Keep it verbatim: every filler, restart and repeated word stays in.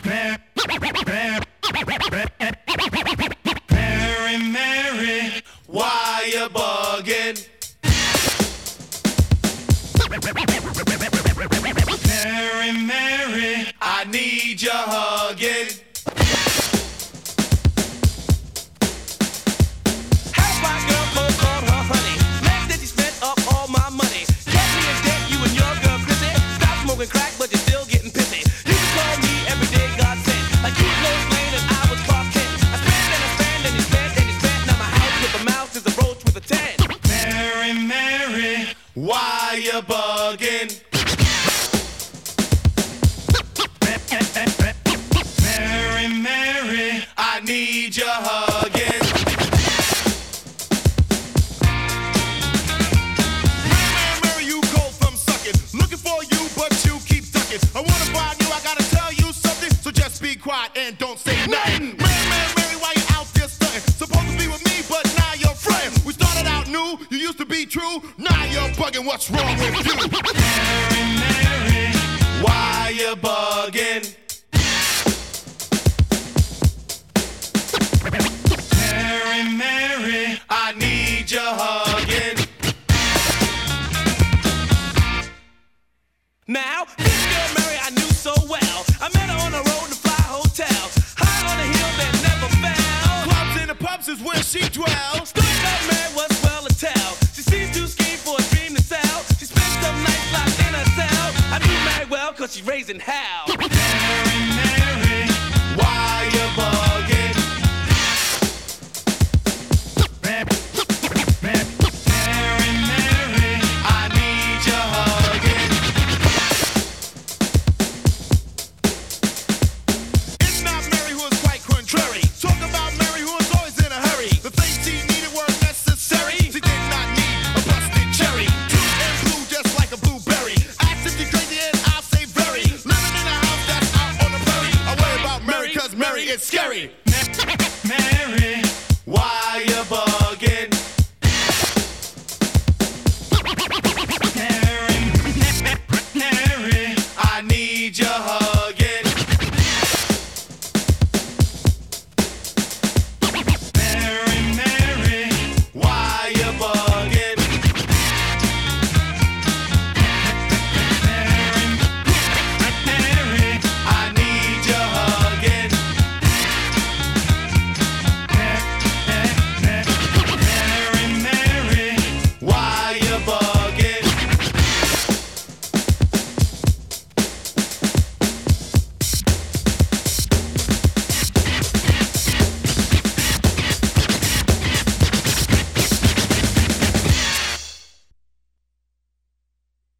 Mary, Mary, why you bugging? Mary, Mary, I need your hugging. How's my girl Cole called her honey? Next that she spent up all my money. Catch me in debt, you and your girl Chrissy. Stop smoking crack, but you're still getting pissy. You can call me every day, God sent. Like you was Lois Lane and I was Clark Kent. I spend and I spend and you spend and you spend. Now my house with a mouse is a roach with a ten. Mary, Mary, why you bugging? Mary, Mary, I need your hugging. Mary, Mary, you go from sucking. Looking for you, but you keep ducking. I wanna find you, I gotta tell you something. So just be quiet and don't say nothing. Mary, Mary, Mary, why you out there stunting? Supposed to be with me, but now you're fronting. We started out new, you used to be true. Now you're bugging, what's wrong with you? Mary, Mary, why you bugging? Mary, Mary, I need your hugging. Now, this girl Mary I knew so well. I met her on the road to Fly Hotel. High on a hill that never fell. Clubs and the pubs is where she dwells. Story about Mary was well to tell. She seems to scheme for a dream to sell. She spent some nights locked in her cell. I knew Mary well cause she's raising hell. Mary,